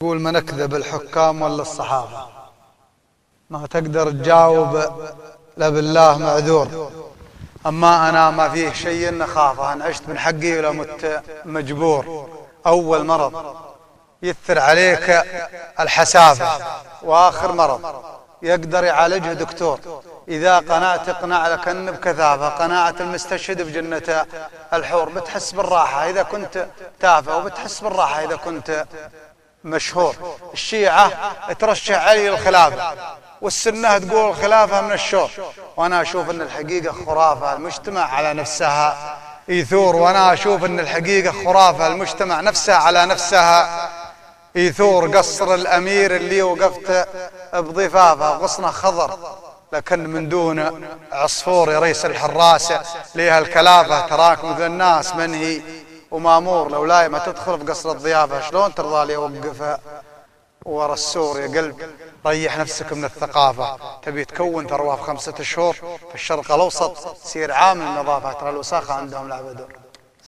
يقول من اكذب الحكام ولا الصحافة؟ ما تقدر تجاوب، لا بالله معذور. أما أنا ما فيه شيء نخافه، أنا عشت من حقي ولا مت مجبور. أول مرض يثر عليك الحسافة، وآخر مرض يقدر يعالجه دكتور. إذا قنعت اقنع لكن بكثافة، قناعة المستشهد بجنة الحور. بتحس بالراحة إذا كنت تافه، وبتحس بالراحة إذا كنت مشهور. الشيعة ترشح علي الخلافة، والسنة تقول الخلافة من الشور. وأنا أشوف أن الحقيقة خرافة، المجتمع على نفسها يثور. وأنا أشوف أن الحقيقة خرافة، المجتمع نفسها على نفسها يثور. قصر الأمير اللي وقفت بضفافه غصنه خضر، لكن من دون عصفور. يا ريس الحراسة ليها الكلافة، تراك مثل الناس منهي ومامور. لولاي ما تدخل في قصر الضيافة، شلون ترضى لي أوقف ورا السور؟ يا قلب ريح نفسك من الثقافة. تبي تكون ثروة في 5 أشهر في الشرق الأوسط، سير عامل النظافة، ترى الوساخة عندهم لعبة دور.